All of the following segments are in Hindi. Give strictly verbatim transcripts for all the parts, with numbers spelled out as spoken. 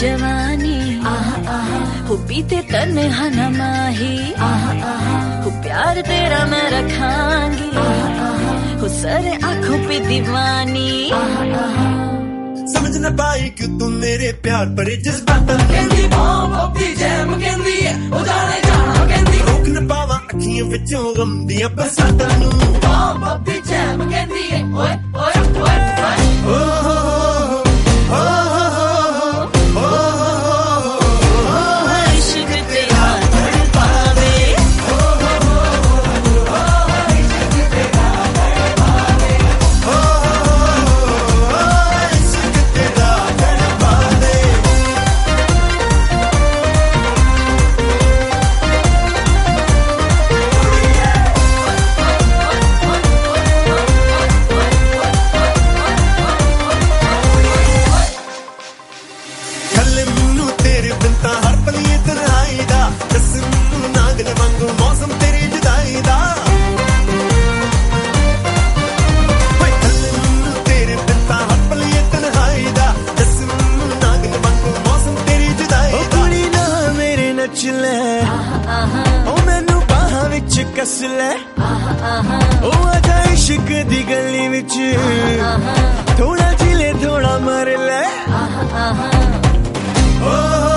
जवानी हो पीते तन्हा न माही हो प्यार तेरा मैं रखांगी हो सारे आंखों पे दीवानी समझ न पाई क्यों तुम मेरे प्यार पर जज्बातां कहंदी बॉम्ब ऑफ दी जैम कहंदी है ओ जाने जाना कहंदी रोक न पावा अखियां विचों गम दियां बरसातां नू बॉम्ब ऑफ दी जैम कहंदी है ओए ओए ओए ओए कस ले ओ आजा इश्क दी गली विच थोड़ा जिले थोड़ा मर ले ओ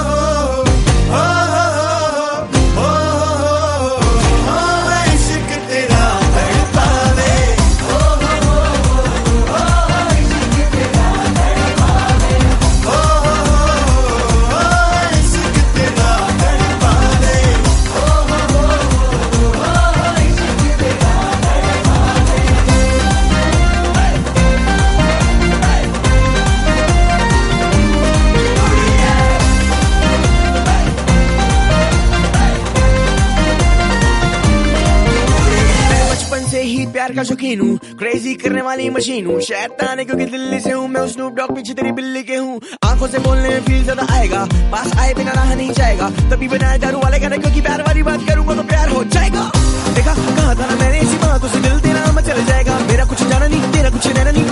प्यार का शौकीन हूँ क्रेजी करने वाली मशीन हूँ शैतान है क्योंकि दिल्ली से हूँ मैं स्नूप डॉग पीछे तेरी बिल्ली के हूँ आंखों से बोलने में फील ज्यादा आएगा पास आए बिना रहा नहीं जाएगा तभी बनाया दारू वाले गाने क्योंकि प्यार वाली बात करूंगा तो प्यार हो जाएगा देखा कहा था ना मैंने इसी बातों से दिल तेरा मचल जाएगा मेरा कुछ जाना नहीं तेरा कुछ रहना नहीं